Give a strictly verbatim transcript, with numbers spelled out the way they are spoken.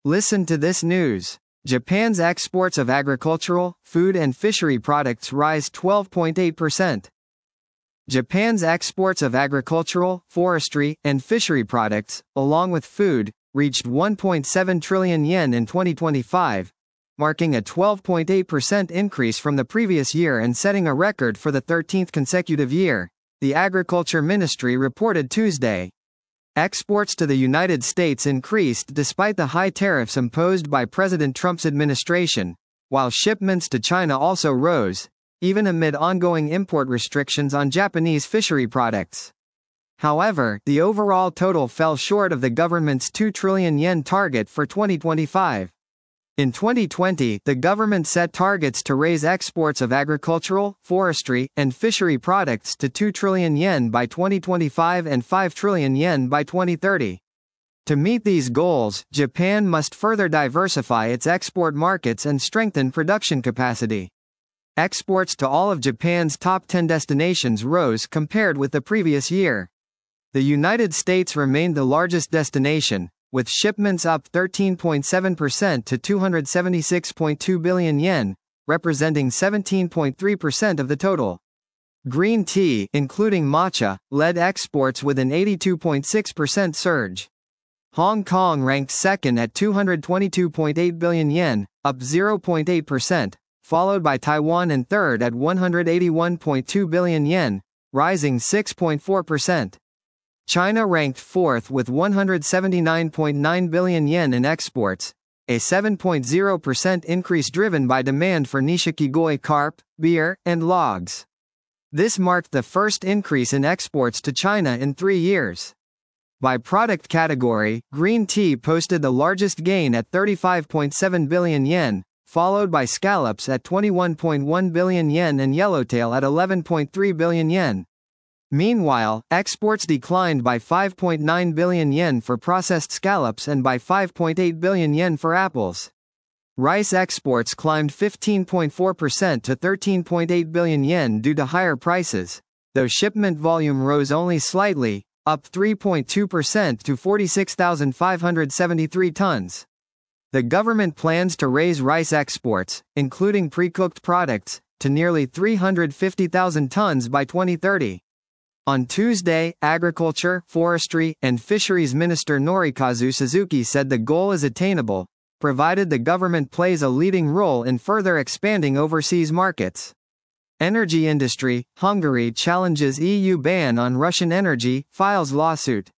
Listen to this news. Japan's exports of agricultural, food and fishery products rise twelve point eight percent. Japan's exports of agricultural, forestry, and fishery products, along with food, reached one point seven trillion yen in twenty twenty-five, marking a twelve point eight percent increase from the previous year and setting a record for the thirteenth consecutive year, the Agriculture Ministry reported Tuesday. Exports to the United States increased despite the high tariffs imposed by President Trump's administration, while shipments to China also rose, even amid ongoing import restrictions on Japanese fishery products. However, the overall total fell short of the government's two trillion yen target for twenty twenty-five. In twenty twenty, the government set targets to raise exports of agricultural, forestry, and fishery products to two trillion yen by twenty twenty-five and five trillion yen by twenty thirty. To meet these goals, Japan must further diversify its export markets and strengthen production capacity. Exports to all of Japan's top ten destinations rose compared with the previous year. The United States remained the largest destination, with shipments up thirteen point seven percent to two hundred seventy-six point two billion yen, representing seventeen point three percent of the total. Green tea, including matcha, led exports with an eighty-two point six percent surge. Hong Kong ranked second at two hundred twenty-two point eight billion yen, up zero point eight percent, followed by Taiwan and third at one hundred eighty-one point two billion yen, rising six point four percent. China ranked fourth with one hundred seventy-nine point nine billion yen in exports, a seven point zero percent increase driven by demand for nishikigoi carp, beer, and logs. This marked the first increase in exports to China in three years. By product category, green tea posted the largest gain at thirty-five point seven billion yen, followed by scallops at twenty-one point one billion yen and yellowtail at eleven point three billion yen. Meanwhile, exports declined by five point nine billion yen for processed scallops and by five point eight billion yen for apples. Rice exports climbed fifteen point four percent to thirteen point eight billion yen due to higher prices, though shipment volume rose only slightly, up three point two percent to forty-six thousand five hundred seventy-three tons. The government plans to raise rice exports, including pre-cooked products, to nearly three hundred fifty thousand tons by twenty thirty. On Tuesday, Agriculture, Forestry, and Fisheries Minister Norikazu Suzuki said the goal is attainable, provided the government plays a leading role in further expanding overseas markets. Energy industry, Hungary challenges E U ban on Russian energy, files lawsuit.